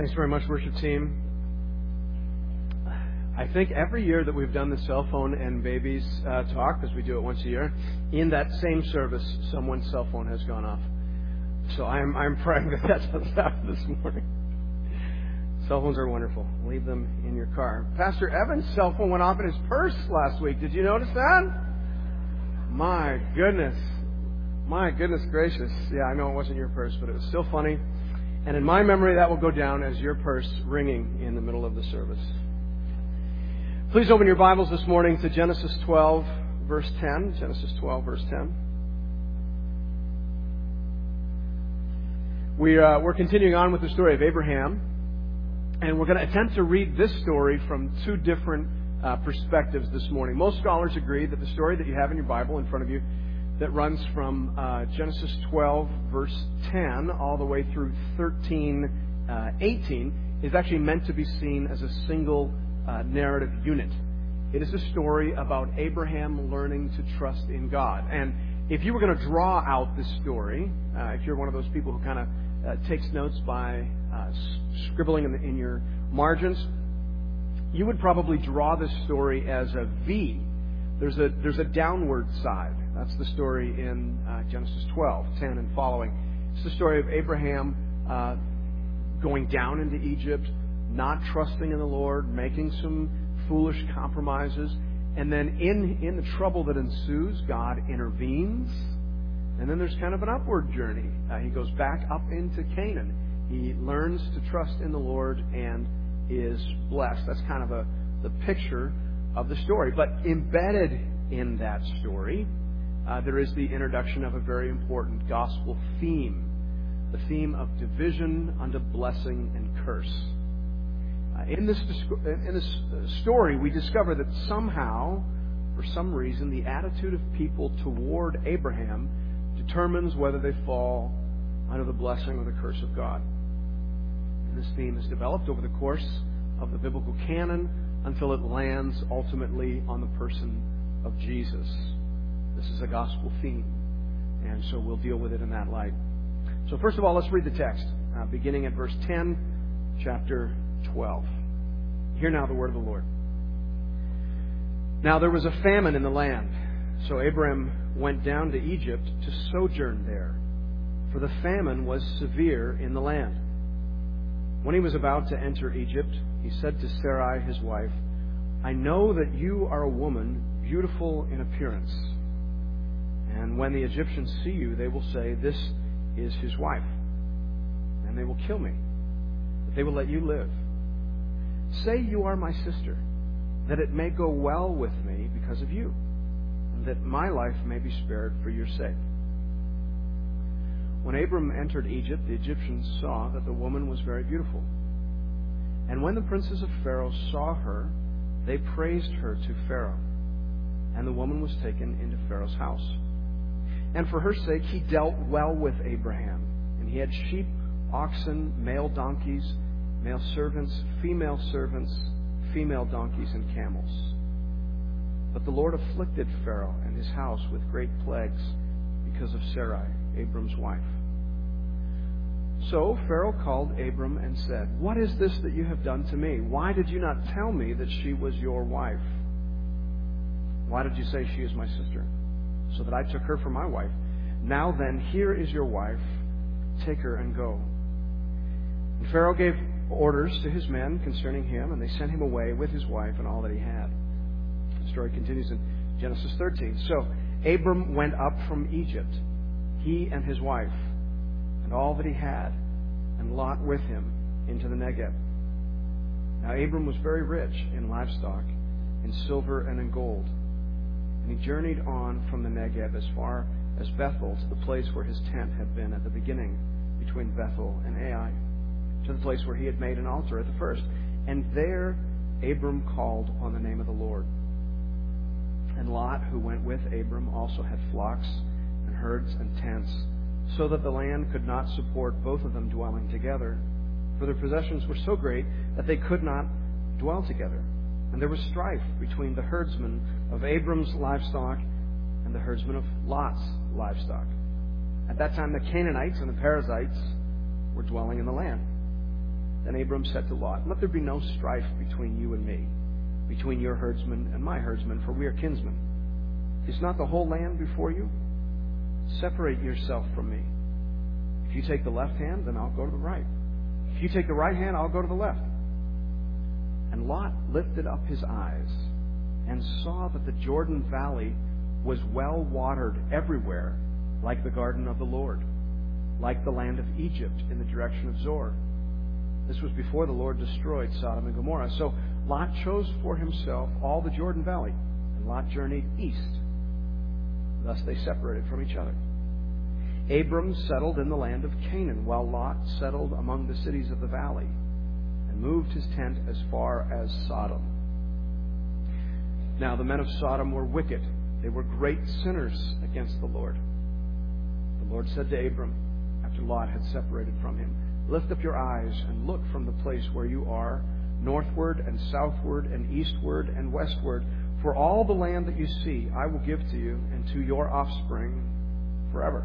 Thanks very much, worship team. I think every year that we've done the cell phone and babies talk, because we do it once a year, in that same service, someone's cell phone has gone off. So I'm praying that doesn't happen this morning. Cell phones are wonderful. Leave them in your car. Pastor Evan's cell phone went off in his purse last week. Did you notice that? My goodness. My goodness gracious. Yeah, I know it wasn't your purse, but it was still funny. And in my memory, that will go down as your purse ringing in the middle of the service. Please open your Bibles this morning to Genesis 12, verse 10. Genesis 12, verse 10. We're continuing on with the story of Abraham. And we're going to attempt to read this story from two different perspectives this morning. Most scholars agree that the story that you have in your Bible in front of you that runs from Genesis 12, verse 10, all the way through 13:18, is actually meant to be seen as a single narrative unit. It is a story about Abraham learning to trust in God. And if you were going to draw out this story, if you're one of those people who kind of takes notes by scribbling in your margins, you would probably draw this story as a V. There's a downward side. That's the story in Genesis 12, 10 and following. It's the story of Abraham going down into Egypt, not trusting in the Lord, making some foolish compromises. And then in the trouble that ensues, God intervenes. And then there's kind of an upward journey. He goes back up into Canaan. He learns to trust in the Lord and is blessed. That's kind of the picture of the story. But embedded in that story, there is the introduction of a very important gospel theme. The theme of division unto blessing and curse. In this story, we discover that somehow, for some reason, the attitude of people toward Abraham determines whether they fall under the blessing or the curse of God. And this theme is developed over the course of the biblical canon until it lands ultimately on the person of Jesus. This is a gospel theme, and so we'll deal with it in that light. So first of all, let's read the text, beginning at verse 10, chapter 12. Hear now the word of the Lord. Now there was a famine in the land, so Abram went down to Egypt to sojourn there, for the famine was severe in the land. When he was about to enter Egypt, he said to Sarai, his wife, I know that you are a woman beautiful in appearance. And when the Egyptians see you, they will say, this is his wife. And they will kill me, but they will let you live. Say you are my sister, that it may go well with me because of you, and that my life may be spared for your sake. When Abram entered Egypt, the Egyptians saw that the woman was very beautiful. And when the princes of Pharaoh saw her, they praised her to Pharaoh. And the woman was taken into Pharaoh's house. And for her sake he dealt well with Abraham. And he had sheep, oxen, male donkeys, male servants, female donkeys, and camels. But the Lord afflicted Pharaoh and his house with great plagues because of Sarai, Abram's wife. So Pharaoh called Abram and said, What is this that you have done to me? Why did you not tell me that she was your wife? Why did you say she is my sister? So that I took her for my wife. Now then, here is your wife. Take her and go. And Pharaoh gave orders to his men concerning him, and they sent him away with his wife and all that he had. The story continues in Genesis 13. So Abram went up from Egypt, he and his wife, and all that he had, and Lot with him, into the Negev. Now Abram was very rich in livestock, in silver and in gold. And he journeyed on from the Negev as far as Bethel, to the place where his tent had been at the beginning, between Bethel and Ai, to the place where he had made an altar at the first. And there Abram called upon the name of the Lord. And Lot, who went with Abram, also had flocks and herds and tents, so that the land could not support both of them dwelling together, for their possessions were so great that they could not dwell together. And there was strife between the herdsmen of Abram's livestock and the herdsmen of Lot's livestock. At that time the Canaanites and the Perizzites were dwelling in the land. Then Abram said to Lot, "Let there be no strife between you and me, between your herdsmen and my herdsmen, for we are kinsmen. Is not the whole land before you? Separate yourself from me. If you take the left hand, then I'll go to the right. If you take the right hand, I'll go to the left." And Lot lifted up his eyes and saw that the Jordan Valley was well watered everywhere, like the garden of the Lord, like the land of Egypt in the direction of Zoar. This was before the Lord destroyed Sodom and Gomorrah. So Lot chose for himself all the Jordan Valley, and Lot journeyed east. Thus they separated from each other. Abram settled in the land of Canaan, while Lot settled among the cities of the valley, and moved his tent as far as Sodom. Now the men of Sodom were wicked. They were great sinners against the Lord. The Lord said to Abram, after Lot had separated from him, "Lift up your eyes and look from the place where you are, northward and southward and eastward and westward. For all the land that you see I will give to you and to your offspring forever.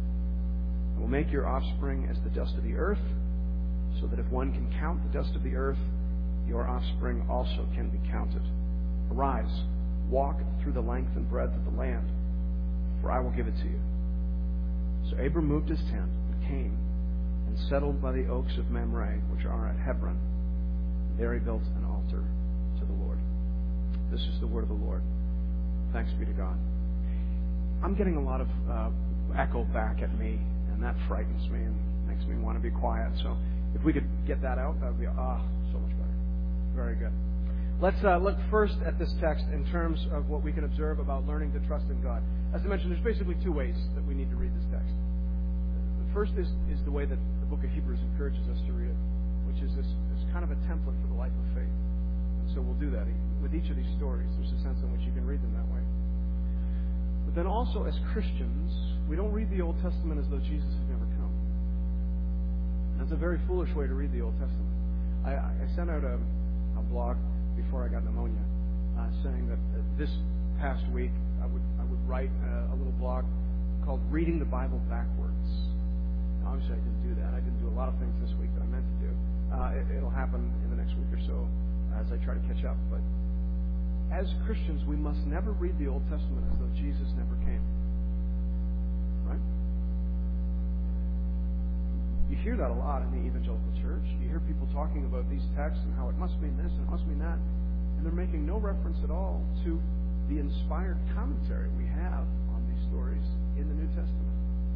I will make your offspring as the dust of the earth, so that if one can count the dust of the earth, your offspring also can be counted. Arise, walk through the length and breadth of the land, for I will give it to you." So Abram moved his tent and came and settled by the oaks of Mamre, which are at Hebron. There he built an altar to the Lord. This is the word of the Lord. Thanks be to God. I'm getting a lot of echo back at me, and that frightens me and makes me want to be quiet. So if we could get that out, that would be so much better. Very good. Let's look first at this text in terms of what we can observe about learning to trust in God. As I mentioned, there's basically two ways that we need to read this text. The first is the way that the book of Hebrews encourages us to read it, which is this kind of a template for the life of faith. And so we'll do that. With each of these stories, there's a sense in which you can read them that way. But then also, as Christians, we don't read the Old Testament as though Jesus had never come. That's a very foolish way to read the Old Testament. I sent out a blog before I got pneumonia, saying that this past week I would write a little blog called "Reading the Bible Backwards." Now, obviously, I didn't do that. I didn't do a lot of things this week that I meant to do. It'll happen in the next week or so as I try to catch up. But as Christians, we must never read the Old Testament as though Jesus never came. Right? You hear that a lot in the evangelical church. You hear people talking about these texts and how it must mean this and it must mean that. And they're making no reference at all to the inspired commentary we have on these stories in the New Testament.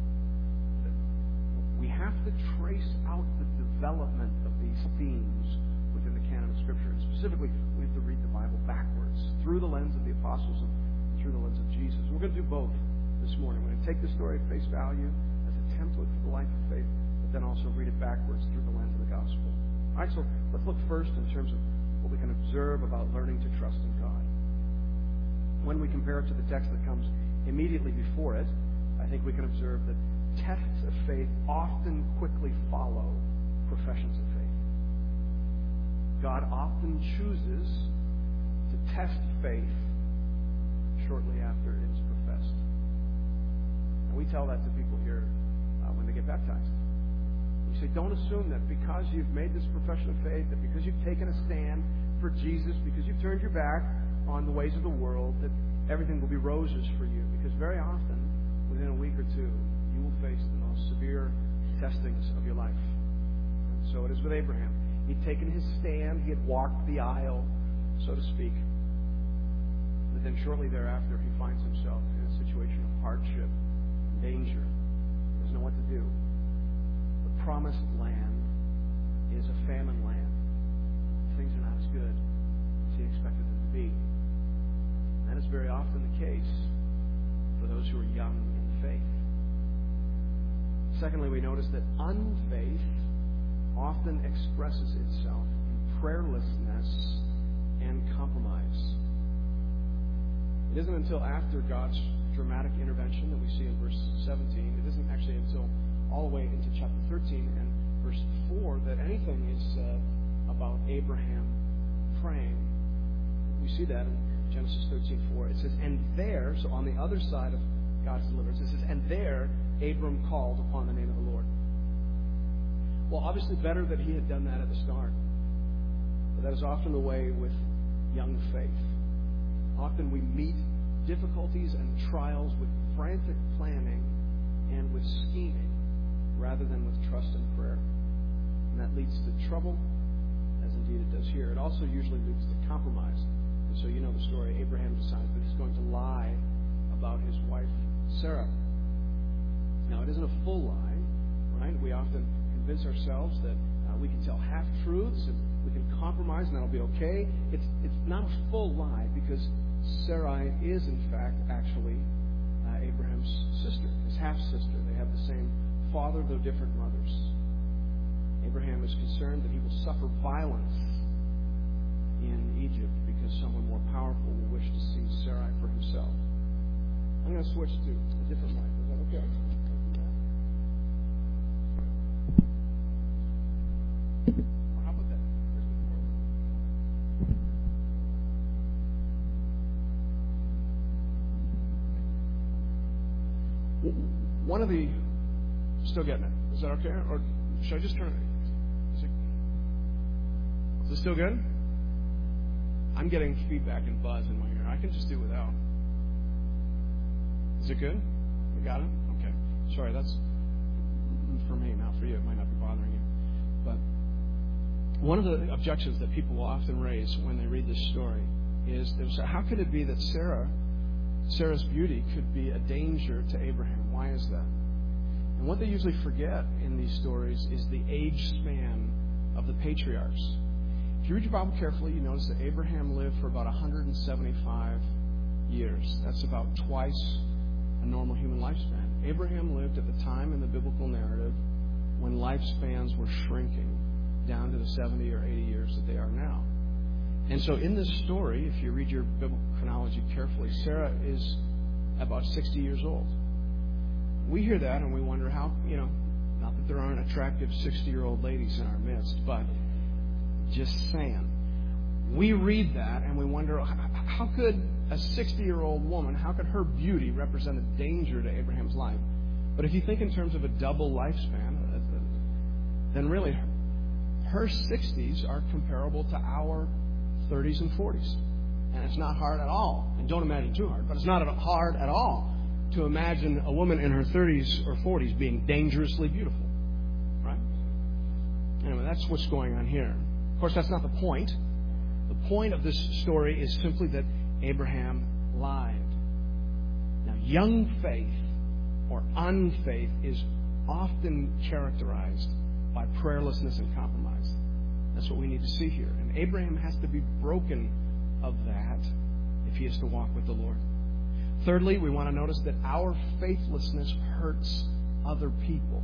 We have to trace out the development of these themes within the canon of Scripture. And specifically, we have to read the Bible backwards, through the lens of the apostles and through the lens of Jesus. We're going to do both this morning. We're going to take the story at face value as a template for the life of faith, but then also read it backwards through the lens of the gospel. All right, so let's look first in terms of what we can observe about learning to trust in God. When we compare it to the text that comes immediately before it, I think we can observe that tests of faith often quickly follow professions of faith. God often chooses to test faith shortly after it is professed. And we tell that to people here when they get baptized. We say, don't assume that because you've made this profession of faith, that because you've taken a stand for Jesus, because you've turned your back on the ways of the world, that everything will be roses for you. Because very often, within a week or two, you will face the most severe testings of your life. And so it is with Abraham. He'd taken his stand. He had walked the aisle, so to speak. But then shortly thereafter, he finds himself in a situation of hardship, danger. He doesn't know what to do. The promised land is a famine land. Things are not as good as he expected them to be. And that is very often the case for those who are young in the faith. Secondly, we notice that unfaith often expresses itself in prayerlessness and compromise. It isn't until after God's dramatic intervention that we see in verse 17, it isn't actually until all the way into chapter 13 and verse 4 that anything is said about Abraham praying. We see that in Genesis 13:4. It says, and there, so on the other side of God's deliverance, it says, and there Abram called upon the name of the Lord. Well, obviously better that he had done that at the start. But that is often the way with young faith. Often we meet difficulties and trials with frantic planning and with scheming rather than with trust and prayer. And that leads to trouble, as indeed it does here. It also usually leads to compromise. And so you know the story. Abraham decides that he's going to lie about his wife, Sarah. Now, it isn't a full lie, right? We often convince ourselves that we can tell half-truths and we can compromise and that'll be okay. It's not a full lie because Sarai is, in fact, actually Abraham's sister, his half-sister. They have the same father, though different mothers. Abraham is concerned that he will suffer violence in Egypt because someone more powerful will wish to see Sarai for himself. I'm going to switch to a different mic. Is that okay? Or how about that? One of the... Still getting it. Is that okay? Or should I just turn it? Is it still good? I'm getting feedback and buzz in my ear. I can just do without. Is it good? We got it? Okay. Sorry, that's for me, not for you. It might not be bothering you. But one of the objections that people will often raise when they read this story is, how could it be that Sarah's beauty could be a danger to Abraham? Why is that? And what they usually forget in these stories is the age span of the patriarchs. If you read your Bible carefully, you notice that Abraham lived for about 175 years. That's about twice a normal human lifespan. Abraham lived at the time in the biblical narrative when lifespans were shrinking down to the 70 or 80 years that they are now. And so in this story, if you read your biblical chronology carefully, Sarah is about 60 years old. We hear that and we wonder how, not that there aren't attractive 60-year-old ladies in our midst, but just saying. We read that and we wonder, how could a 60-year-old woman, how could her beauty represent a danger to Abraham's life? But if you think in terms of a double lifespan, then really her 60s are comparable to our 30s and 40s. And it's not hard at all. And don't imagine too hard, but it's not hard at all to imagine a woman in her 30s or 40s being dangerously beautiful. Right? Anyway, that's what's going on here. Of course, that's not the point. The point of this story is simply that Abraham lied. Now, young faith or unfaith is often characterized by prayerlessness and compromise. That's what we need to see here. And Abraham has to be broken of that if he is to walk with the Lord. Thirdly, we want to notice that our faithlessness hurts other people.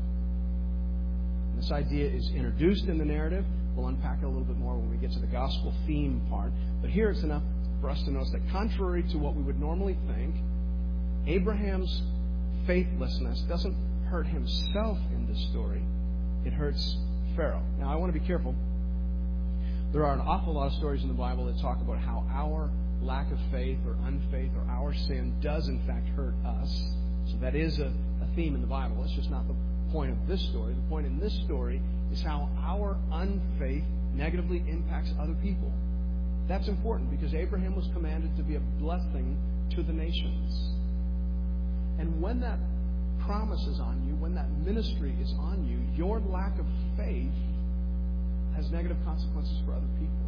And this idea is introduced in the narrative. We'll unpack it a little bit more when we get to the gospel theme part. But here it's enough for us to notice that contrary to what we would normally think, Abraham's faithlessness doesn't hurt himself in this story. It hurts Pharaoh. Now, I want to be careful. There are an awful lot of stories in the Bible that talk about how our lack of faith or unfaith or our sin does in fact hurt us. So that is a theme in the Bible. It's just not the point of this story. The point in this story is how our unfaith negatively impacts other people. That's important because Abraham was commanded to be a blessing to the nations. And when that promise is on you, when that ministry is on you, your lack of faith has negative consequences for other people.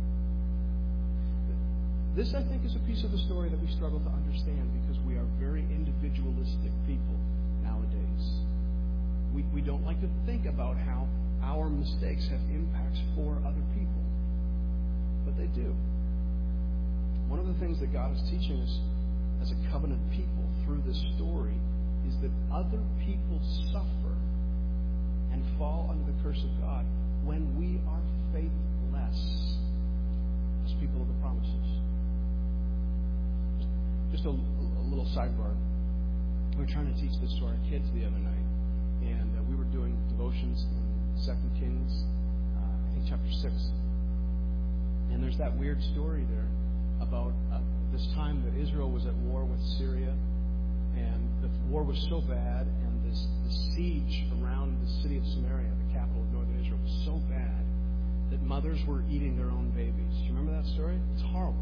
This, I think, is a piece of the story that we struggle to understand because we are very individualistic people nowadays. We don't like to think about how our mistakes have impacts for other people. But they do. One of the things that God is teaching us as a covenant people through this story is that other people suffer and fall under the curse of God when we are faithless as people of the promises. Just a little sidebar. We were trying to teach this to our kids the other night, and we were doing devotions in 2 Kings, I think chapter 6. And there's that weird story there about this time that Israel was at war with Syria, and the war was so bad, and this siege around the city of Samaria, the capital of northern that mothers were eating their own babies. Do you remember that story? It's horrible.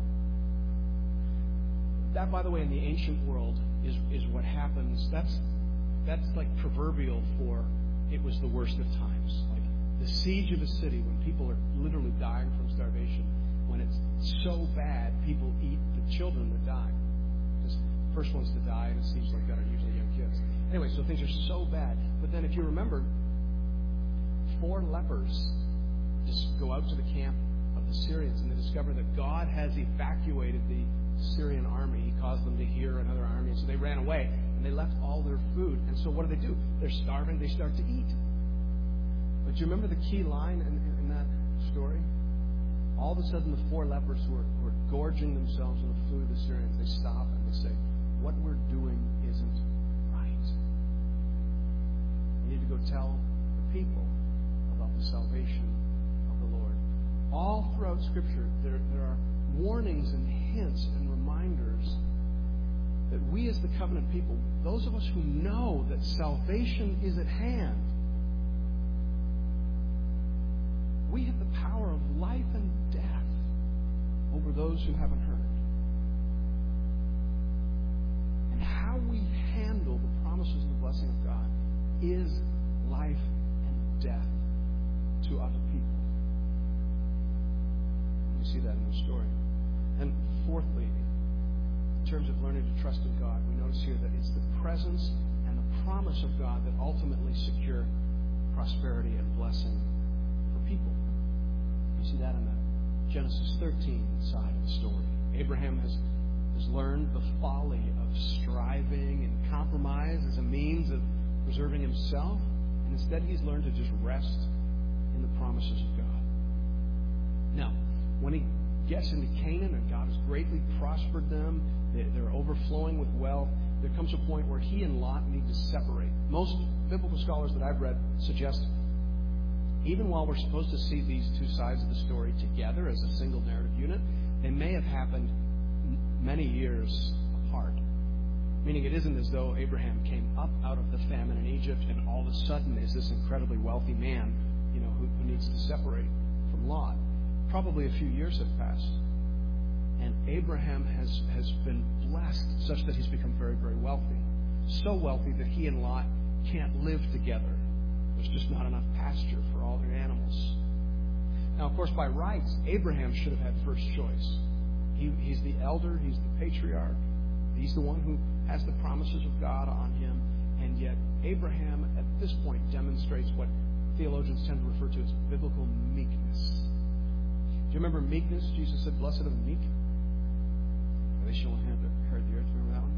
That, by the way, in the ancient world is what happens. That's like proverbial for it was the worst of times. Like the siege of a city, when people are literally dying from starvation. When it's so bad, people eat the children that die. Because the first ones to die in a siege like that are usually young kids. Anyway, so things are so bad. But then if you remember, 4 lepers just go out to the camp of the Syrians, and they discover that God has evacuated the Syrian army. He caused them to hear another army, and so they ran away, and they left all their food. And so what do? They're starving. They start to eat. But do you remember the key line in that story? All of a sudden, the 4 lepers who are gorging themselves on the food of the Syrians, they stop and they say, what we're doing isn't right. We need to go tell the people about the salvation of the Lord. All throughout Scripture, there are warnings and hints and reminders that we as the covenant people, those of us who know that salvation is at hand, we have the power of life and death over those who haven't heard. And how we handle the promises and the blessing of God is life and death to other people. We see that in the story. And fourthly, in terms of learning to trust in God, we notice here that it's the presence and the promise of God that ultimately secure prosperity and blessing for people. You see that in the Genesis 13 side of the story. Abraham has learned the folly of striving and compromise as a means of preserving himself, and instead he's learned to just rest in the promises of God. Now, when he gets into Canaan and God has greatly prospered them, they're overflowing with wealth, there comes a point where he and Lot need to separate. Most biblical scholars that I've read suggest even while we're supposed to see these 2 sides of the story together as a single narrative unit, they may have happened many years apart. Meaning it isn't as though Abraham came up out of the famine in Egypt and all of a sudden is this incredibly wealthy man, who needs to separate from Lot. Probably a few years have passed. And Abraham has been blessed such that he's become very, very wealthy. So wealthy that he and Lot can't live together. There's just not enough pasture for all their animals. Now, of course, by rights, Abraham should have had first choice. He's the elder. He's the patriarch. He's the one who has the promises of God on him. And yet, Abraham, at this point, demonstrates what theologians tend to refer to as biblical meekness. Do you remember meekness? Jesus said, blessed are the meek, for they shall inherit the earth. Remember that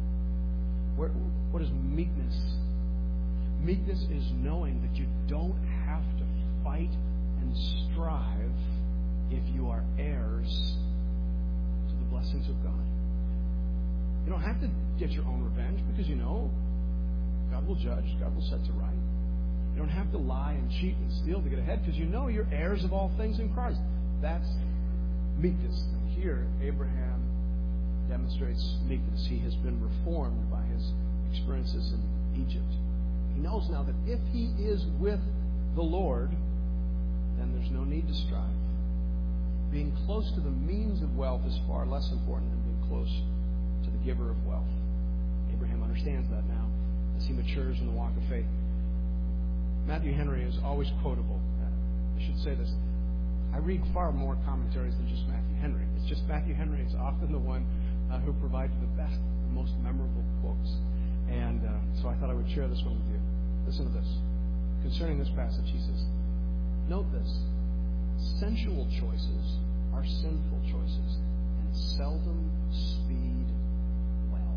one? What is meekness? Meekness is knowing that you don't have to fight and strive if you are heirs to the blessings of God. You don't have to get your own revenge because you know God will judge, God will set to right. You don't have to lie and cheat and steal to get ahead because you know you're heirs of all things in Christ. That's meekness. And here, Abraham demonstrates meekness. He has been reformed by his experiences in Egypt. He knows now that if he is with the Lord, then there's no need to strive. Being close to the means of wealth is far less important than being close to the giver of wealth. Abraham understands that now as he matures in the walk of faith. Matthew Henry is always quotable. I should say this. I read far more commentaries than just Matthew Henry. It's just Matthew Henry is often the one who provides the best, the most memorable quotes. And so I thought I would share this one with you. Listen to this. Concerning this passage, he says, note this. Sensual choices are sinful choices and seldom speed well.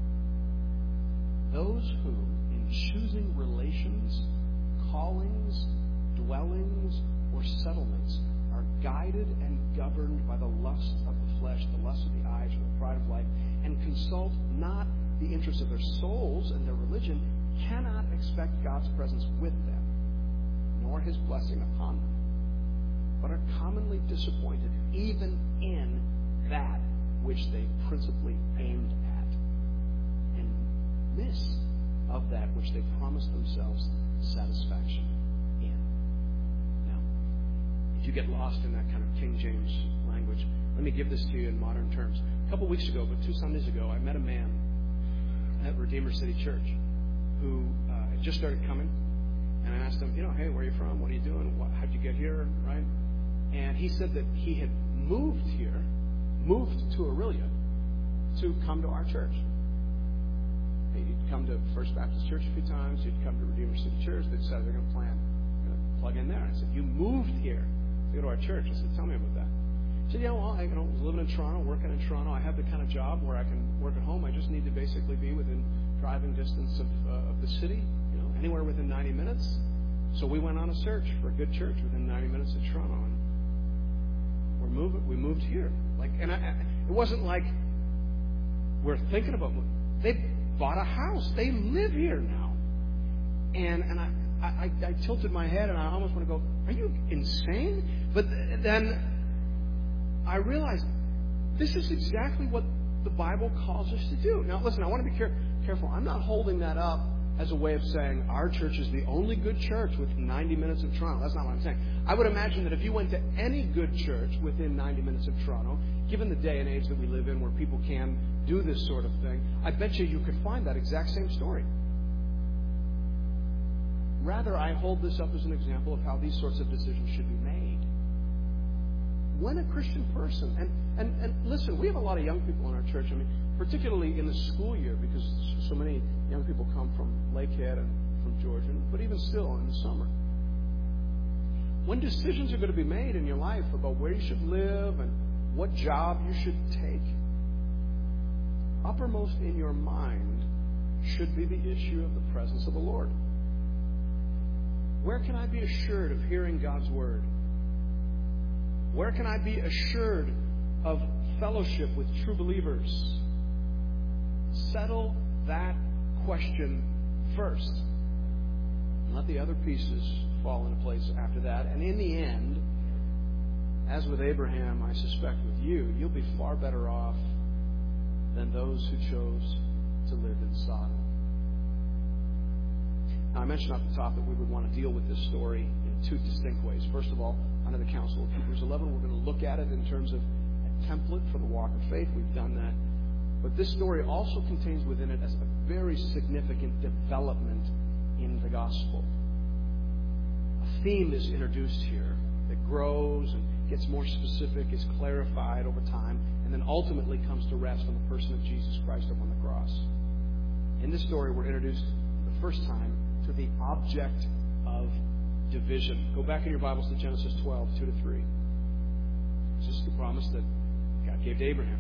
Those who, in choosing relations, callings, dwellings, or settlements, are guided and governed by the lust of the flesh, the lust of the eyes, or the pride of life, and consult not the interests of their souls and their religion, cannot expect God's presence with them, nor His blessing upon them, but are commonly disappointed even in that which they principally aimed at, and miss of that which they promised themselves satisfaction in. Now, if you get lost in that kind of King James language, let me give this to you in modern terms. A couple weeks ago, but 2 Sundays ago, I met a man at Redeemer City Church who had just started coming. And I asked him, hey, where are you from? What are you doing? How'd you get here? Right? And he said that he had moved to Aurelia to come to our church. He'd come to First Baptist Church a few times. He'd come to Redeemer City Church. They decided they're going to plug in there. I said, you moved here to go to our church. I said, tell me about that. He said, I was living in Toronto, working in Toronto. I have the kind of job where I can work at home. I just need to basically be within driving distance of the city, anywhere within 90 minutes. So we went on a search for a good church within 90 minutes of Toronto, and we moved here. It wasn't like we're thinking about moving. They bought a house. They live here now, and I tilted my head, and I almost want to go, "Are you insane?" But then I realized this is exactly what the Bible calls us to do. Now, listen, I want to be careful. I'm not holding that up as a way of saying our church is the only good church within 90 minutes of Toronto. That's not what I'm saying. I would imagine that if you went to any good church within 90 minutes of Toronto, given the day and age that we live in where people can do this sort of thing, I bet you could find that exact same story. Rather, I hold this up as an example of how these sorts of decisions should be made. When a Christian person, and listen, we have a lot of young people in our church, particularly in the school year, because so many young people come from Lakehead and from Georgian, but even still in the summer. When decisions are going to be made in your life about where you should live and what job you should take, uppermost in your mind should be the issue of the presence of the Lord. Where can I be assured of hearing God's Word? Where can I be assured of fellowship with true believers? Settle that question first. And let the other pieces fall into place after that. And in the end, as with Abraham, I suspect with you, you'll be far better off than those who chose to live in Sodom. Now, I mentioned off the top that we would want to deal with this story in 2 distinct ways. First of all, under the counsel of Hebrews 11, we're going to look at it in terms of a template for the walk of faith. We've done that. But this story also contains within it as a very significant development in the gospel. A theme is introduced here that grows and gets more specific, is clarified over time, and then ultimately comes to rest on the person of Jesus Christ upon the cross. In this story, we're introduced for the first time to the object of division. Go back in your Bibles to Genesis 12, 2-3. This is the promise that God gave to Abraham.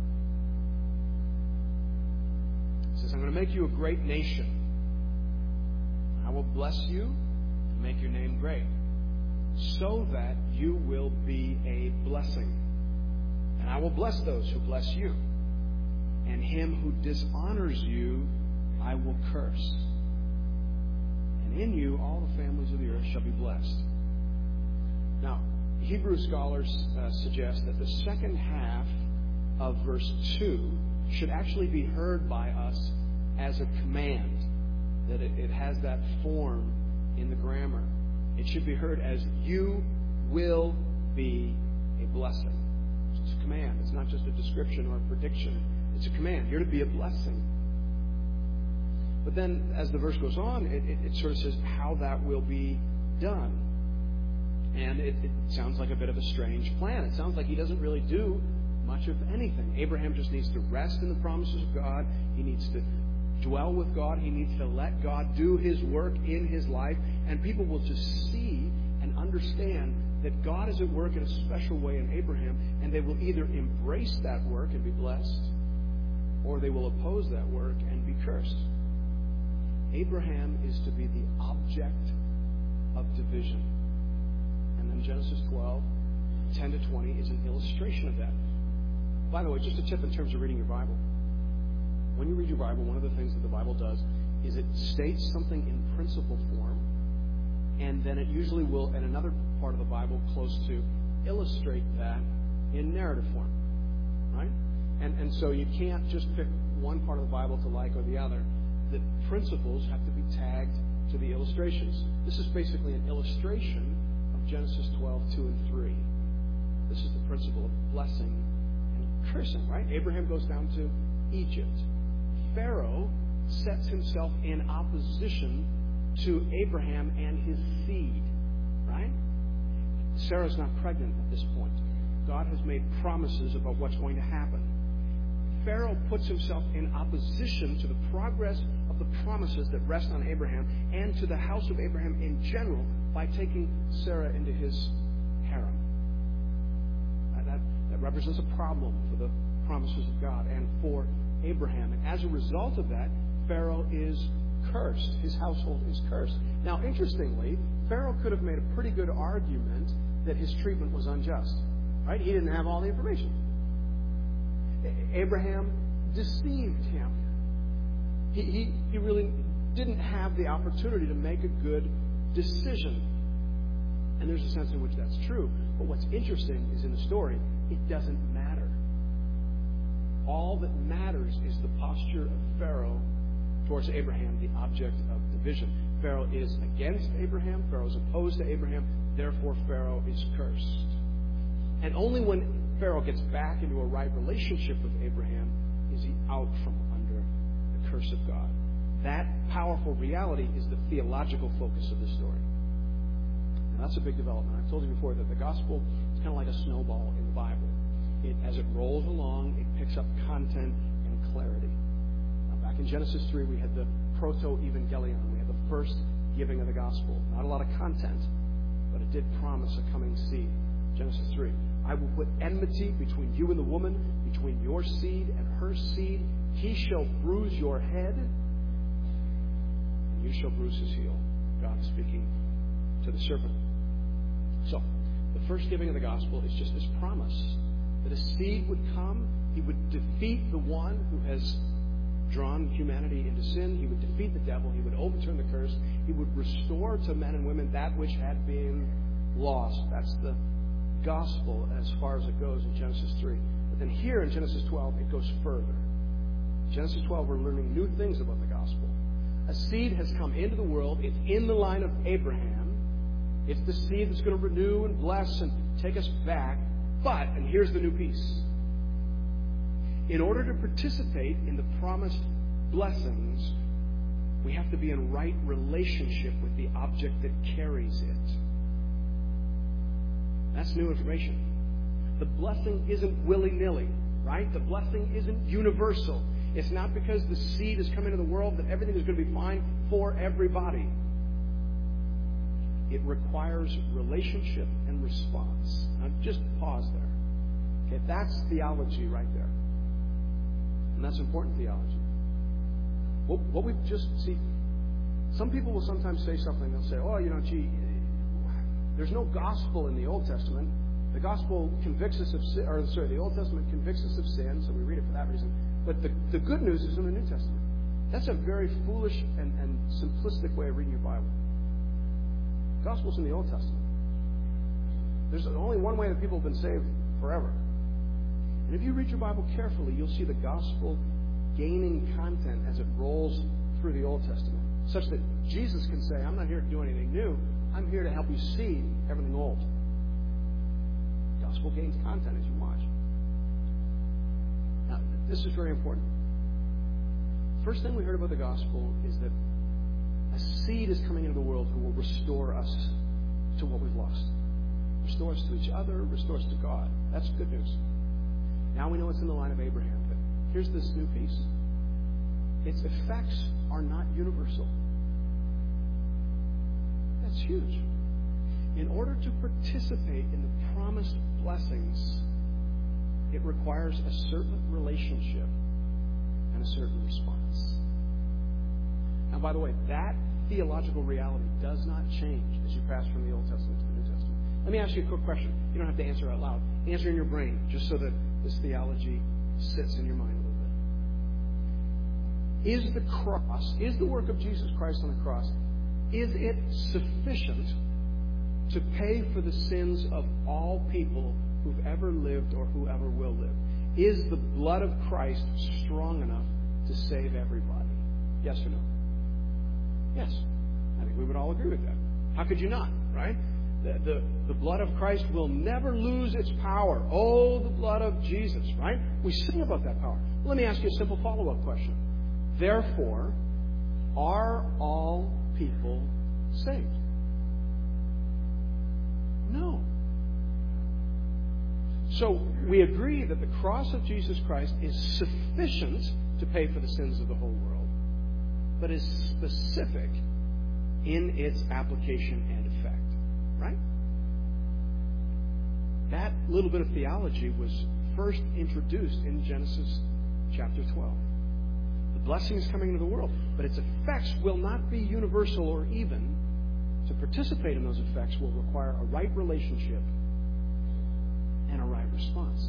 He says, I'm going to make you a great nation. I will bless you and make your name great, so that you will be a blessing. And I will bless those who bless you. And him who dishonors you, I will curse. And in you, all the families of the earth shall be blessed. Now, Hebrew scholars suggest that the second half of verse 2 should actually be heard by us as a command, that it has that form in the grammar. It should be heard as, you will be a blessing. It's a command. It's not just a description or a prediction. It's a command. You're to be a blessing. But then, as the verse goes on, it sort of says how that will be done. And it sounds like a bit of a strange plan. It sounds like he doesn't really do much of anything. Abraham just needs to rest in the promises of God. He needs to dwell with God. He needs to let God do His work in his life. And people will just see and understand that God is at work in a special way in Abraham. And they will either embrace that work and be blessed, or they will oppose that work and be cursed. Abraham is to be the object of division. And then Genesis 12, 10-20 is an illustration of that. By the way, just a tip in terms of reading your Bible. When you read your Bible, one of the things that the Bible does is it states something in principle form, and then it usually will, in another part of the Bible close to, illustrate that in narrative form. Right? And so you can't just pick one part of the Bible to like or the other. The principles have to be tagged to the illustrations. This is basically an illustration of Genesis 12, 2 and 3. This is the principle of blessing and cursing, right? Abraham goes down to Egypt. Pharaoh sets himself in opposition to Abraham and his seed, right? Sarah's not pregnant at this point. God has made promises about what's going to happen. Pharaoh puts himself in opposition to the progress of the promises that rest on Abraham and to the house of Abraham in general by taking Sarah into his harem. That represents a problem for the promises of God and for Abraham. And as a result of that, Pharaoh is cursed. His household is cursed. Now, interestingly, Pharaoh could have made a pretty good argument that his treatment was unjust. Right? He didn't have all the information. Abraham deceived him. He really didn't have the opportunity to make a good decision. And there's a sense in which that's true. But what's interesting is in the story, it doesn't matter. All that matters is the posture of Pharaoh towards Abraham, the object of division. Pharaoh is against Abraham. Pharaoh is opposed to Abraham. Therefore, Pharaoh is cursed. And only when Pharaoh gets back into a right relationship with Abraham is he out from under the curse of God. That powerful reality is the theological focus of the story. Now, that's a big development. I've told you before that the gospel is kind of like a snowball in the Bible. As it rolls along, it picks up content and clarity. Now, back in Genesis 3, we had the proto-evangelion. We had the first giving of the gospel. Not a lot of content, but it did promise a coming seed. Genesis 3. I will put enmity between you and the woman, between your seed and her seed. He shall bruise your head, and you shall bruise his heel. God is speaking to the serpent. So, the first giving of the gospel is just this promise that a seed would come. He would defeat the one who has drawn humanity into sin. He would defeat the devil. He would overturn the curse. He would restore to men and women that which had been lost. That's the gospel as far as it goes in Genesis 3. But then here in Genesis 12, it goes further. In Genesis 12, we're learning new things about the gospel. A seed has come into the world. It's in the line of Abraham. It's the seed that's going to renew and bless and take us back. But, and here's the new piece, in order to participate in the promised blessings, we have to be in right relationship with the object that carries it. That's new information. The blessing isn't willy-nilly, right? The blessing isn't universal. It's not because the seed has come into the world that everything is going to be fine for everybody. It requires relationship and response. Now, just pause there. Okay, that's theology right there. And that's important theology. What we just see, some people will sometimes say something. They'll say, there's no gospel in the Old Testament. The gospel convicts us of sin, the Old Testament convicts us of sin, so we read it for that reason. But the good news is in the New Testament. That's a very foolish and simplistic way of reading your Bible. The gospel's in the Old Testament. There's only one way that people have been saved forever. And if you read your Bible carefully, you'll see the gospel gaining content as it rolls through the Old Testament, such that Jesus can say, I'm not here to do anything new. I'm here to help you see everything old. The gospel gains content as you watch. Now, this is very important. First thing we heard about the gospel is that a seed is coming into the world who will restore us to what we've lost. Restore us to each other, restore us to God. That's good news. Now we know it's in the line of Abraham, but here's this new piece. Its effects are not universal. That's huge. In order to participate in the promised blessings, it requires a certain relationship and a certain response. Now, by the way, that theological reality does not change as you pass from the Old Testament to the New Testament. Let me ask you a quick question. You don't have to answer out loud. Answer in your brain, just so that this theology sits in your mind a little bit. Is the cross, is the work of Jesus Christ on the cross, is it sufficient to pay for the sins of all people who've ever lived or who ever will live? Is the blood of Christ strong enough to save everybody? Yes or no? Yes. I think we would all agree with that. How could you not, right? The blood of Christ will never lose its power. Oh, the blood of Jesus, right? We sing about that power. Let me ask you a simple follow-up question. Therefore, are all people saved? No. So we agree that the cross of Jesus Christ is sufficient to pay for the sins of the whole world, but is specific in its application and effect. Right? That little bit of theology was first introduced in Genesis chapter 12. The blessing is coming into the world, but its effects will not be universal or even. To participate in those effects will require a right relationship and a right response.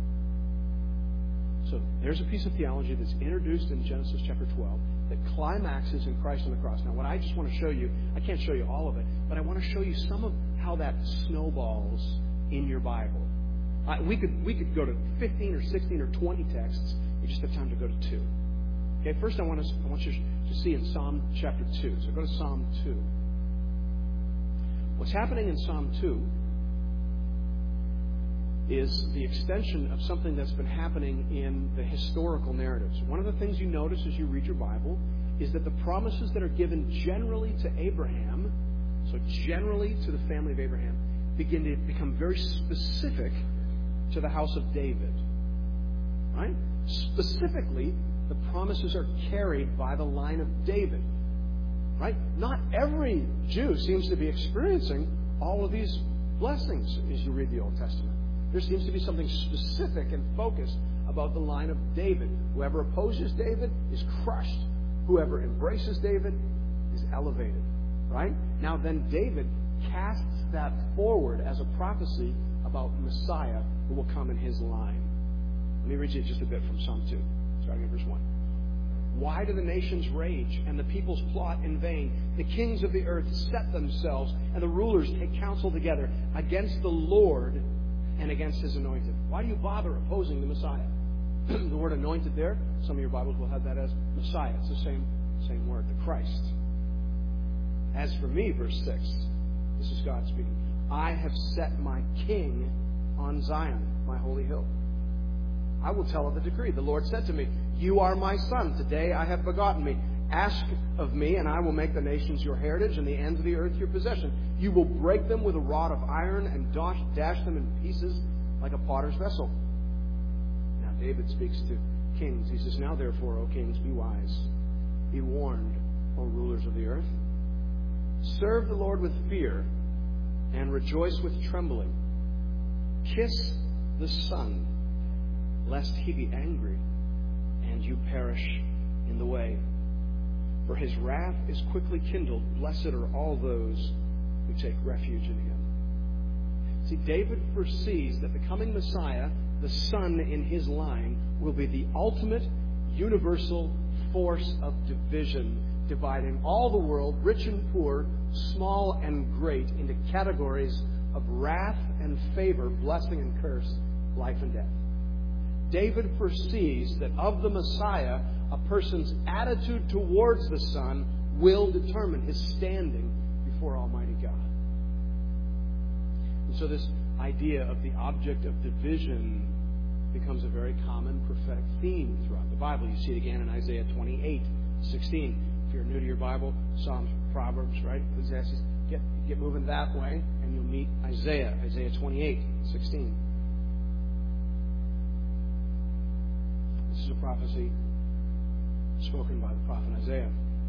So there's a piece of theology that's introduced in Genesis chapter 12 that climaxes in Christ on the cross. Now, what I just want to show you, I can't show you all of it, but I want to show you some of how that snowballs in your Bible. We could go to 15 or 16 or 20 texts. We just have time to go to 2. Okay, first I want you to see in Psalm chapter 2. So go to Psalm 2. What's happening in Psalm 2 is the extension of something that's been happening in the historical narratives. One of the things you notice as you read your Bible is that the promises that are given generally to Abraham, so generally to the family of Abraham, begin to become very specific to the house of David. Right? Specifically, the promises are carried by the line of David. Right? Not every Jew seems to be experiencing all of these blessings as you read the Old Testament. There seems to be something specific and focused about the line of David. Whoever opposes David is crushed. Whoever embraces David is elevated. Right? Now then, David casts that forward as a prophecy about Messiah who will come in his line. Let me read you just a bit from Psalm 2, starting at verse 1. Why do the nations rage and the peoples plot in vain? The kings of the earth set themselves and the rulers take counsel together against the Lord and against His anointed. Why do you bother opposing the Messiah? The word anointed there, some of your Bibles will have that as Messiah. It's the same word, the Christ. As for me, verse 6, this is God speaking, I have set my king on Zion, my holy hill. I will tell of the decree. The Lord said to me, you are my son. Today I have begotten me. Ask of me, and I will make the nations your heritage and the ends of the earth your possession. You will break them with a rod of iron and dash them in pieces like a potter's vessel. Now David speaks to kings. He says, now therefore, O kings, be wise. Be warned, O rulers of the earth. Serve the Lord with fear and rejoice with trembling. Kiss the Son, lest He be angry and you perish in the way. For His wrath is quickly kindled. Blessed are all those who take refuge in Him. See, David foresees that the coming Messiah, the Son in his line, will be the ultimate universal force of division, dividing all the world, rich and poor, small and great, into categories of wrath and favor, blessing and curse, life and death. David foresees that of the Messiah, a person's attitude towards the Son will determine his standing before Almighty God. And so this idea of the object of division becomes a very common prophetic theme throughout the Bible. You see it again in Isaiah 28:16. If you're new to your Bible, Psalms, Proverbs, right? Ecclesiastes, get moving that way, and you'll meet Isaiah 28:16. This is a prophecy spoken by the prophet Isaiah.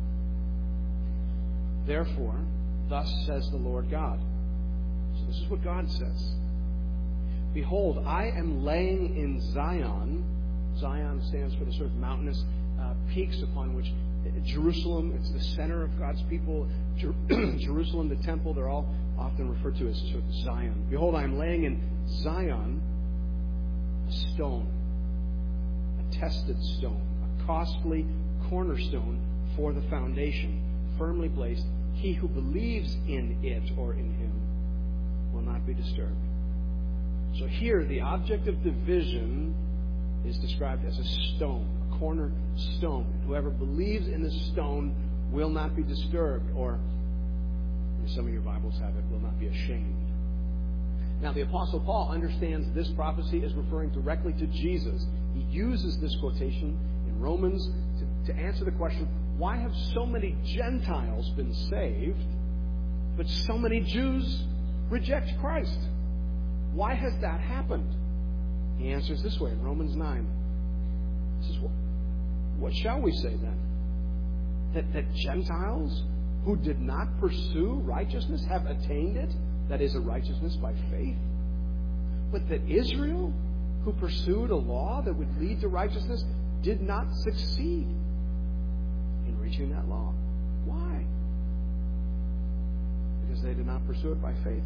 Therefore, thus says the Lord God. So this is what God says. Behold, I am laying in Zion. Zion stands for the sort of mountainous peaks upon which Jerusalem, it's the center of God's people. Jerusalem, the temple, they're all often referred to as sort of Zion. Behold, I am laying in Zion a stone, a tested stone, a costly cornerstone for the foundation, firmly placed. He who believes in it or in Him will not be disturbed. So here, the object of division is described as a stone, a cornerstone. Whoever believes in the stone will not be disturbed. Or Some of your Bibles have it, will not be ashamed. Now, the Apostle Paul understands this prophecy is referring directly to Jesus. He uses this quotation in Romans to answer the question, why have so many Gentiles been saved, but so many Jews reject Christ? Why has that happened? He answers this way in Romans 9. He says, what shall we say then? That Gentiles who did not pursue righteousness have attained it? That is, a righteousness by faith. But that Israel, who pursued a law that would lead to righteousness, did not succeed in reaching that law. Why? Because they did not pursue it by faith.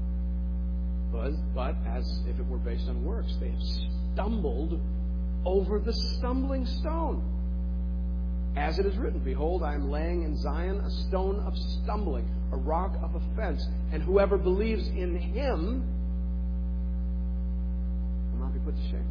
But as if it were based on works, they have stumbled over the stumbling stone. As it is written, behold, I am laying in Zion a stone of stumbling, a rock of offense, and whoever believes in him will not be put to shame.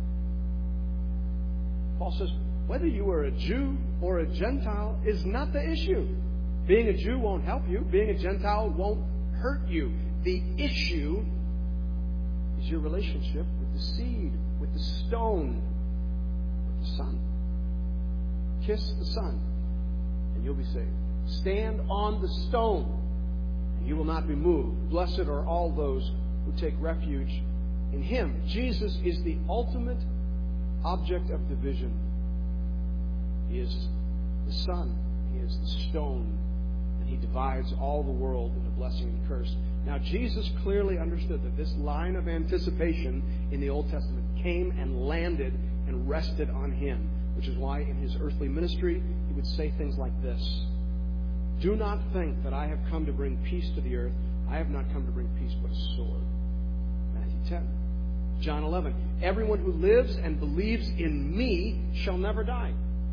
Paul says, whether you are a Jew or a Gentile is not the issue. Being a Jew won't help you. Being a Gentile won't hurt you. The issue is your relationship with the seed, with the stone, with the Son. Kiss the Son, and you'll be saved. Stand on the stone, and you will not be moved. Blessed are all those who take refuge in Him. Jesus is the ultimate object of division. He is the Son. He is the stone. And He divides all the world into blessing and curse. Now, Jesus clearly understood that this line of anticipation in the Old Testament came and landed and rested on Him. Which is why in His earthly ministry, He would say things like this. Do not think that I have come to bring peace to the earth. I have not come to bring peace but a sword. Matthew 10. John 11. Everyone who lives and believes in me shall never die.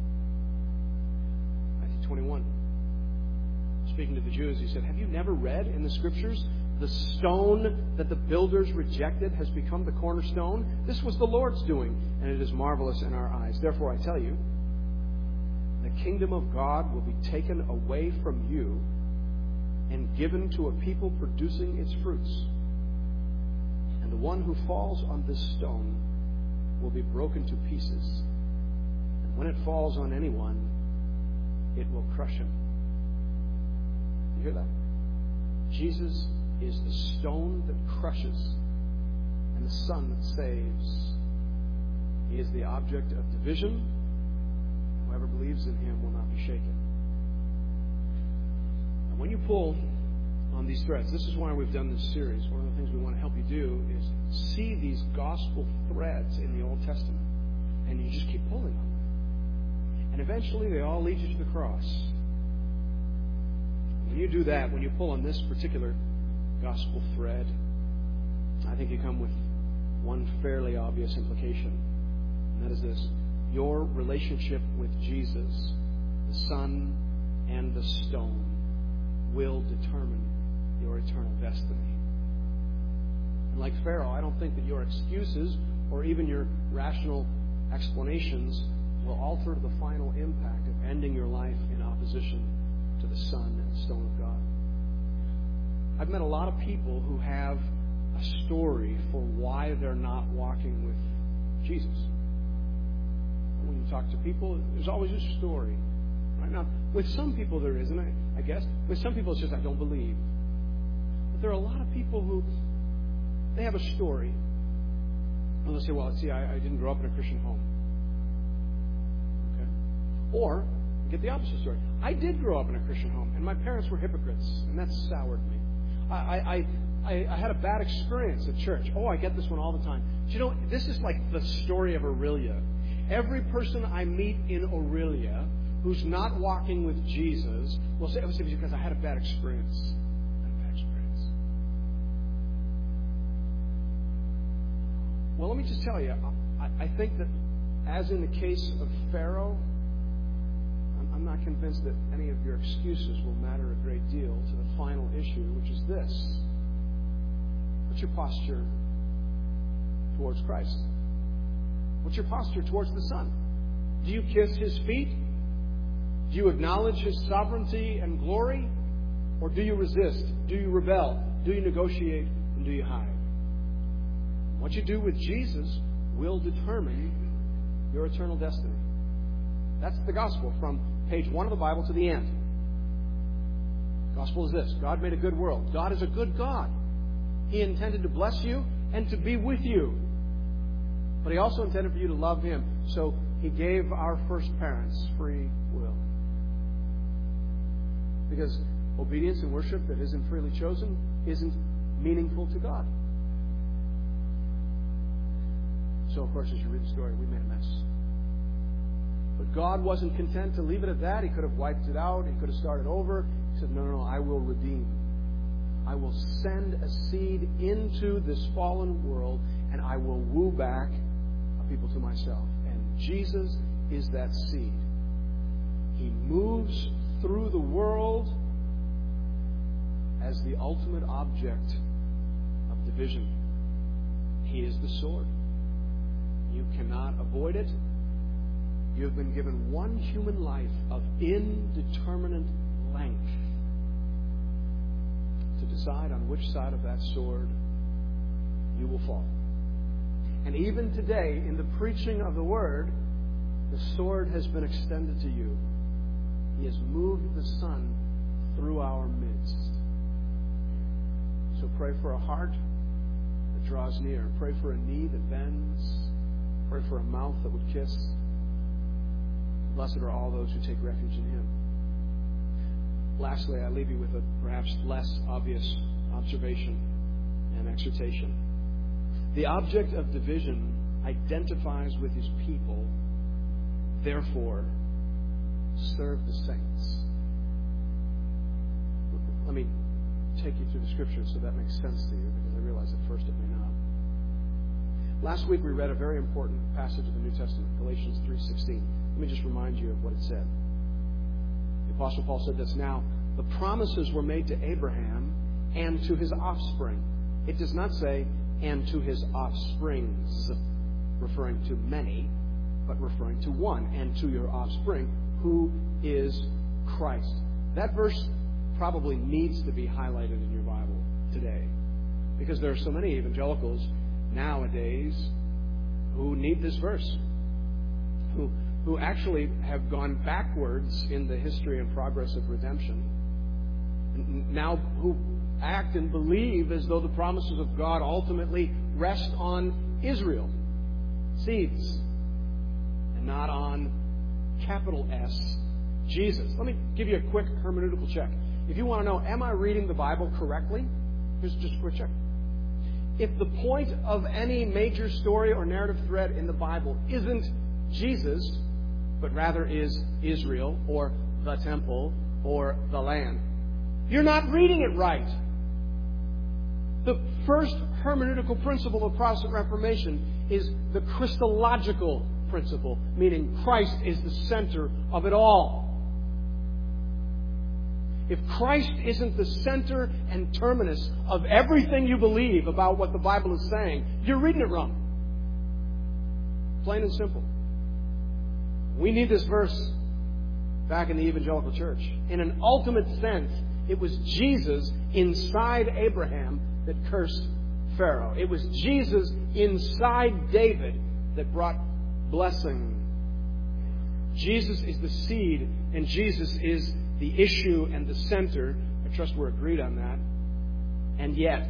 Matthew 21. Speaking to the Jews, He said, have you never read in the Scriptures, the stone that the builders rejected has become the cornerstone? This was the Lord's doing, and it is marvelous in our eyes. Therefore, I tell you, the kingdom of God will be taken away from you and given to a people producing its fruits. And the one who falls on this stone will be broken to pieces. And when it falls on anyone, it will crush him. You hear that? Jesus is the stone that crushes and the Son that saves. He is the object of division. Whoever believes in Him will not be shaken. Now, when you pull on these threads, this is why we've done this series. One of the things we want to help you do is see these gospel threads in the Old Testament. And you just keep pulling on them. And eventually they all lead you to the cross. When you do that, when you pull on this particular gospel thread, I think you come with one fairly obvious implication. And that is this. Your relationship with Jesus, the Son and the stone, will determine your eternal destiny. And like Pharaoh, I don't think that your excuses or even your rational explanations will alter the final impact of ending your life in opposition to the Son and the stone of God. I've met a lot of people who have a story for why they're not walking with Jesus. When you talk to people, there's always a story. Right now, with some people there is, and I guess with some people it's just I don't believe. But there are a lot of people who they have a story. And they'll say, well, see, I didn't grow up in a Christian home. Okay? Or get the opposite story. I did grow up in a Christian home, and my parents were hypocrites, and that soured me. I had a bad experience at church. Oh, I get this one all the time. Do you know, this is like the story of Aurelia. Every person I meet in Aurelia who's not walking with Jesus will say, it was because I had a bad experience. I had a bad experience. Well, let me just tell you, I think that as in the case of Pharaoh, I'm not convinced that any of your excuses will matter a great deal to the final issue, which is this. What's your posture towards Christ? What's your posture towards the Son? Do you kiss His feet? Do you acknowledge His sovereignty and glory? Or do you resist? Do you rebel? Do you negotiate? And do you hide? What you do with Jesus will determine your eternal destiny. That's the gospel from page 1 of the Bible to the end. The gospel is this: God made a good world. God is a good God. He intended to bless you and to be with you. But He also intended for you to love Him. So He gave our first parents free will. Because obedience and worship that isn't freely chosen isn't meaningful to God. So, of course, as you read the story, we made a mess. But God wasn't content to leave it at that. He could have wiped it out. He could have started over. He said, no, I will redeem. I will send a seed into this fallen world, and I will woo back a people to myself. And Jesus is that seed. He moves through the world as the ultimate object of division. He is the sword. You cannot avoid it. You have been given one human life of indeterminate length to decide on which side of that sword you will fall. And even today, in the preaching of the Word, the sword has been extended to you. He has moved the Son through our midst. So pray for a heart that draws near. Pray for a knee that bends. Pray for a mouth that would kiss. Blessed are all those who take refuge in Him. Lastly, I leave you with a perhaps less obvious observation and exhortation. The object of division identifies with His people. Therefore, serve the saints. Let me take you through the Scriptures so that makes sense to you, because I realize at first it may not. Last week we read a very important passage of the New Testament, Galatians 3:16. Let me just remind you of what it said. The Apostle Paul said this: now, the promises were made to Abraham and to his offspring. It does not say, and to his offsprings, referring to many, but referring to one, and to your offspring, who is Christ. That verse probably needs to be highlighted in your Bible today, because there are so many evangelicals nowadays who need this verse, who actually have gone backwards in the history and progress of redemption, and now who act and believe as though the promises of God ultimately rest on Israel, seeds, and not on capital S, Jesus. Let me give you a quick hermeneutical check. If you want to know, am I reading the Bible correctly? Here's just a quick check. If the point of any major story or narrative thread in the Bible isn't Jesus, but rather is Israel, or the temple, or the land, you're not reading it right. The first hermeneutical principle of Protestant Reformation is the Christological principle, meaning Christ is the center of it all. If Christ isn't the center and terminus of everything you believe about what the Bible is saying, you're reading it wrong. Plain and simple. We need this verse back in the evangelical church. In an ultimate sense, it was Jesus inside Abraham that cursed Pharaoh. It was Jesus inside David that brought blessing. Jesus is the seed, and Jesus is the issue and the center. I trust we're agreed on that. And yet,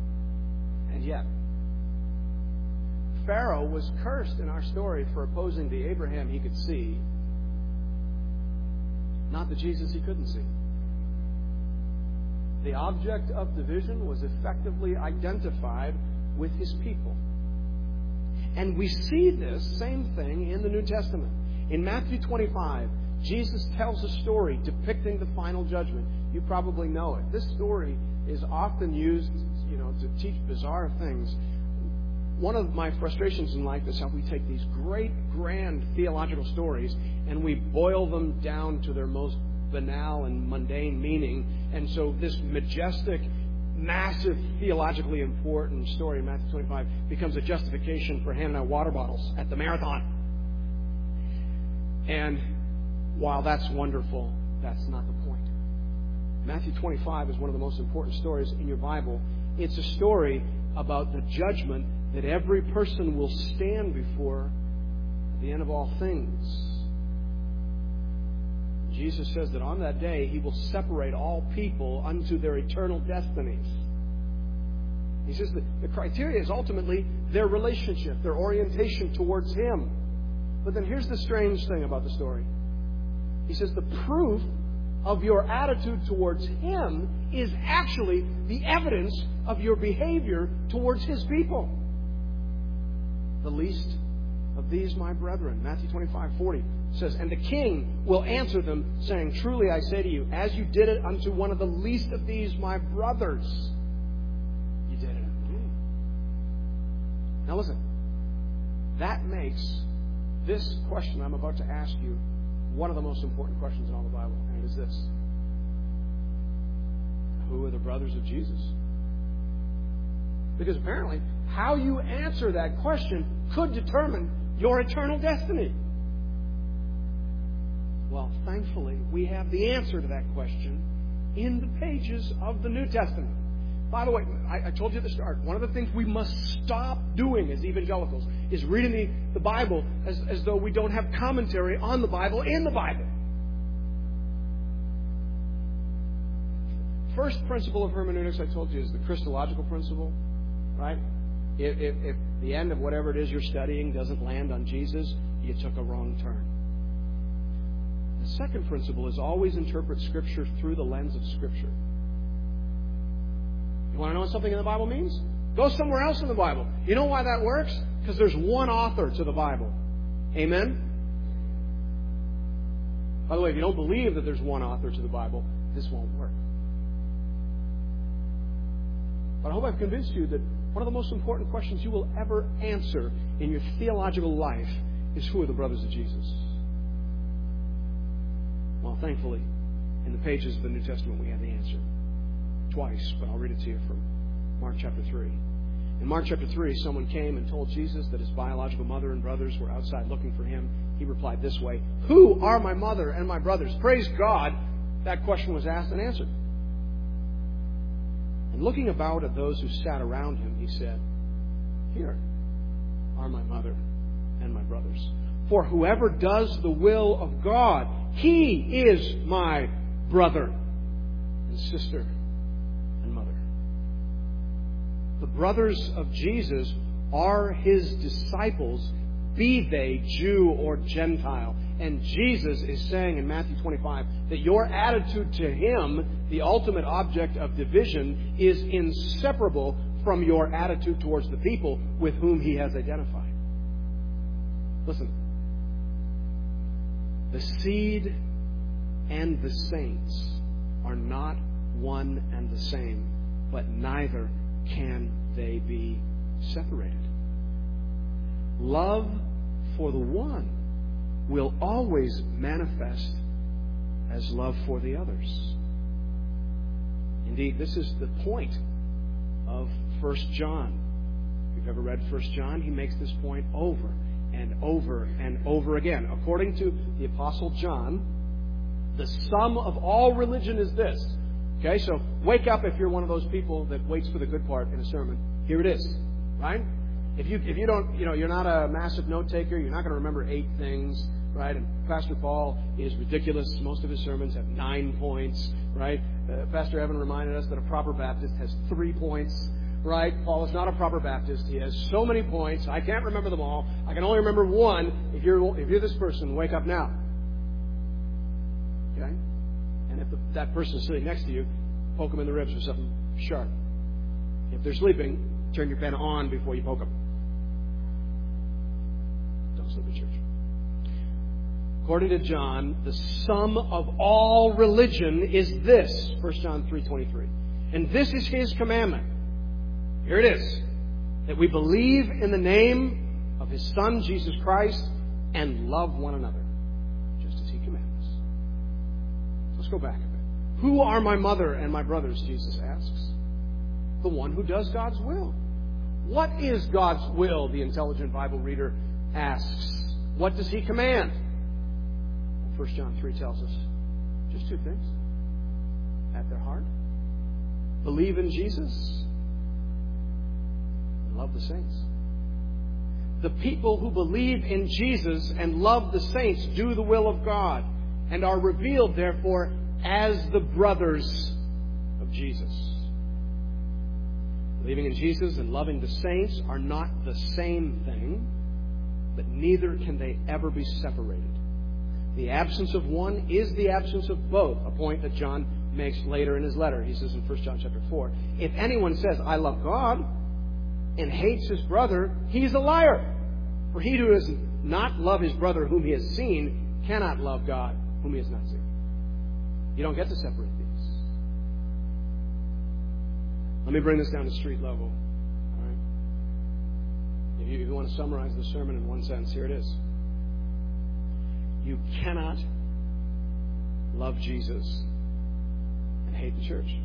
Pharaoh was cursed in our story for opposing the Abraham he could see, not the Jesus he couldn't see. The object of division was effectively identified with His people. And we see this same thing in the New Testament. In Matthew 25, Jesus tells a story depicting the final judgment. You probably know it. This story is often used, to teach bizarre things. One of my frustrations in life is how we take these great, grand theological stories and we boil them down to their most banal and mundane meaning. And so this majestic, massive, theologically important story in Matthew 25 becomes a justification for handing out water bottles at the marathon. And while that's wonderful, that's not the point. Matthew 25 is one of the most important stories in your Bible. It's a story about the judgment that every person will stand before at the end of all things. Jesus says that on that day He will separate all people unto their eternal destinies. He says that the criteria is ultimately their relationship, their orientation towards Him. But then here's the strange thing about the story. He says the proof of your attitude towards Him is actually the evidence of your behavior towards His people. The least of these, my brethren. Matthew 25:40 says, and the king will answer them, saying, truly I say to you, as you did it unto one of the least of these, my brothers, you did it unto me. Now listen, that makes this question I'm about to ask you one of the most important questions in all the Bible, and it is this. Who are the brothers of Jesus? Because apparently, how you answer that question could determine your eternal destiny. Well, thankfully, we have the answer to that question in the pages of the New Testament. By the way, I told you at the start, one of the things we must stop doing as evangelicals is reading the Bible as though we don't have commentary on the Bible in the Bible. First principle of hermeneutics, I told you, is the Christological principle, right? If the end of whatever it is you're studying doesn't land on Jesus, you took a wrong turn. The second principle is always interpret Scripture through the lens of Scripture. You want to know what something in the Bible means? Go somewhere else in the Bible. You know why that works? Because there's one author to the Bible. Amen? By the way, if you don't believe that there's one author to the Bible, this won't work. But I hope I've convinced you that one of the most important questions you will ever answer in your theological life is, who are the brothers of Jesus? Well, thankfully, in the pages of the New Testament, we have the answer. Twice, but I'll read it to you from Mark chapter 3. In Mark chapter 3, someone came and told Jesus that his biological mother and brothers were outside looking for him. He replied this way, who are my mother and my brothers? Praise God, that question was asked and answered. And looking about at those who sat around him, he said, here are my mother and my brothers. For whoever does the will of God, he is my brother and sister and mother. The brothers of Jesus are His disciples, be they Jew or Gentile. And Jesus is saying in Matthew 25 that your attitude to Him, the ultimate object of division, is inseparable from your attitude towards the people with whom He has identified. Listen, the seed and the saints are not one and the same, but neither can they be separated. Love for the one will always manifest as love for the others. Indeed, this is the point of 1 John. If you've ever read 1 John, he makes this point over and over and over again. According to the Apostle John, the sum of all religion is this. Okay, so wake up if you're one of those people that waits for the good part in a sermon. Here it is, right? If you don't, you're not a massive note taker, you're not going to remember 8 things, right? And Pastor Paul is ridiculous. Most of his sermons have 9 points, right? Pastor Evan reminded us that a proper Baptist has 3 points, right? Paul is not a proper Baptist. He has so many points. I can't remember them all. I can only remember one. If you're this person, wake up now. Okay? And if that person is sitting next to you, poke them in the ribs with something sharp. If they're sleeping, turn your pen on before you poke them. Don't sleep at church. According to John, the sum of all religion is this. 1 John 3:23. And this is His commandment. Here it is. That we believe in the name of His Son, Jesus Christ, and love one another, just as He commands. Let's go back a bit. Who are my mother and my brothers, Jesus asks. The one who does God's will. What is God's will, the intelligent Bible reader asks. What does He command? 1 John 3 tells us just 2 things. at their heart, believe in Jesus, and love the saints. The people who believe in Jesus and love the saints do the will of God and are revealed, therefore, as the brothers of Jesus. Believing in Jesus and loving the saints are not the same thing, but neither can they ever be separated. The absence of one is the absence of both, a point that John makes later in his letter. He says in 1 John chapter 4, if anyone says, I love God, and hates his brother, he's a liar. For he who does not love his brother whom he has seen cannot love God whom he has not seen. You don't get to separate these. Let me bring this down to street level. All right? If you want to summarize the sermon in one sentence, here it is. You cannot love Jesus and hate the church.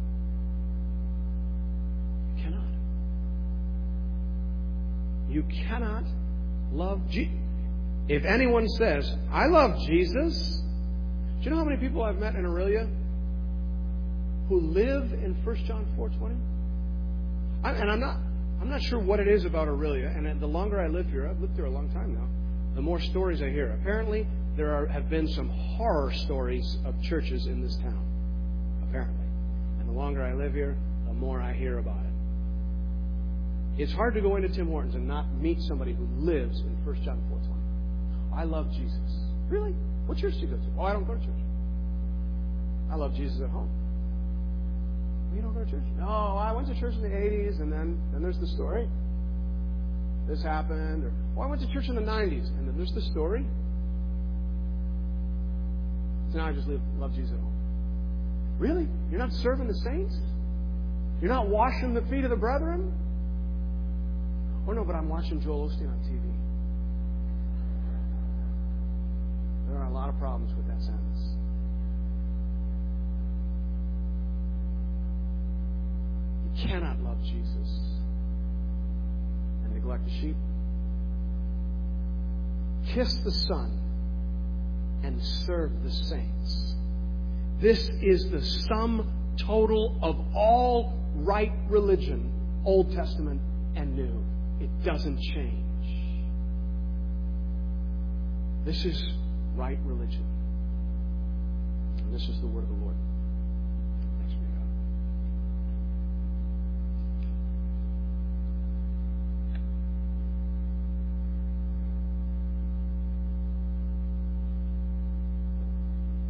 You cannot. You cannot love Jesus. If anyone says, I love Jesus, do you know how many people I've met in Aurelia who live in 1 John 4:20? And I'm not sure what it is about Aurelia, and the longer I live here, I've lived here a long time now, the more stories I hear. Apparently, have been some horror stories of churches in this town. Apparently. And the longer I live here, the more I hear about it. It's hard to go into Tim Hortons and not meet somebody who lives in 1 John 4:20. I love Jesus. Really? What church do you go to? Oh, I don't go to church. I love Jesus at home. You don't go to church? No, I went to church in the 80s, and then there's the story. This happened. Or, I went to church in the 90s, and then there's the story. So now I just love Jesus at home. Really? You're not serving the saints? You're not washing the feet of the brethren? Oh, no, but I'm watching Joel Osteen on TV. There are a lot of problems with that sentence. You cannot love Jesus and neglect the sheep. Kiss the Son and serve the saints. This is the sum total of all right religion, Old Testament and New. It doesn't change. This is right religion. And this is the word of the Lord.